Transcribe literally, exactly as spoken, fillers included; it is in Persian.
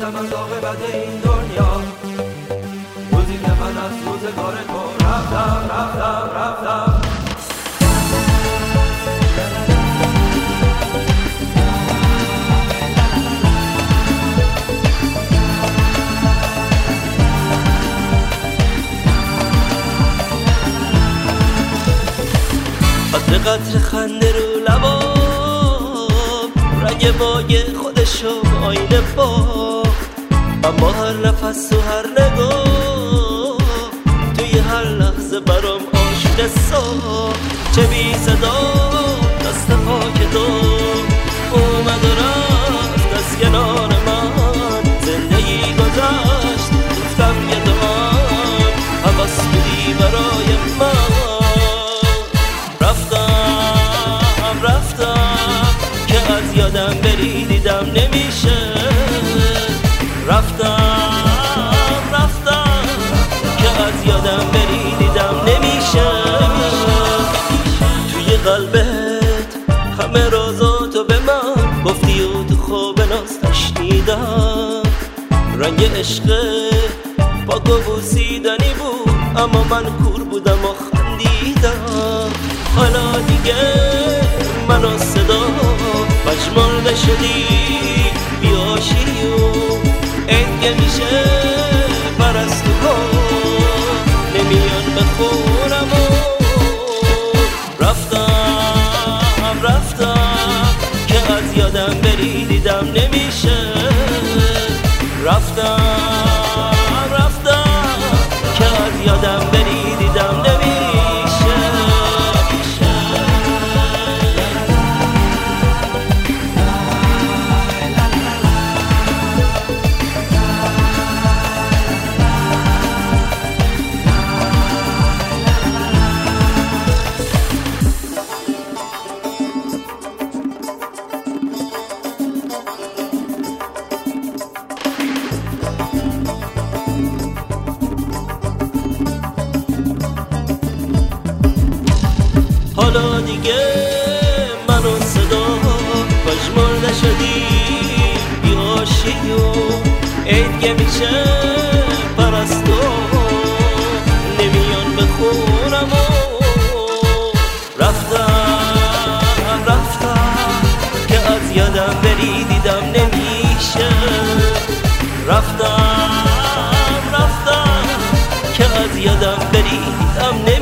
میترسم از عاقبت این دنیا، روزی که من از روزگار تو رفتم رفتم رفتم. قطر قطر خنده رو لبام، رنگ بای خودشو آینه باخت، اما هر نفس و هر نگاه توی هر لحظه برام آشنا ساخت. چه بی صدا دست پاک تو اومد و رفت از کنار من، زندگی گذشت گفتم یه دوام حواس بودی برای من. یادم بری دیدم نمیشه، رفتم رفتم که از یادم بری دیدم نمیشه. توی قلبت همه رازاتو به من گفتی و تو خواب ناز تشنیدم، رنگ عشق پاک و بوسیدنی بود اما من کور بودم و خندیدم. حالا دیگه منو صدا پشمال نشدی بیاشی و انگه میشه پرستو کن نمیان بخورم و رفتم رفتم که از یادم بری دیدم نمیشه، رفتم رفتم که از یادم بری دیدم نمیشه. حالا دیگه منو صدا پشمال نشدی بیاشی و عیدگه میشه پرستو نمیان بخونم و رفتم رفتم که از یادم بری دیدم نمیشه، رفتم رفتم که از یادم بری دیدم نمیشه.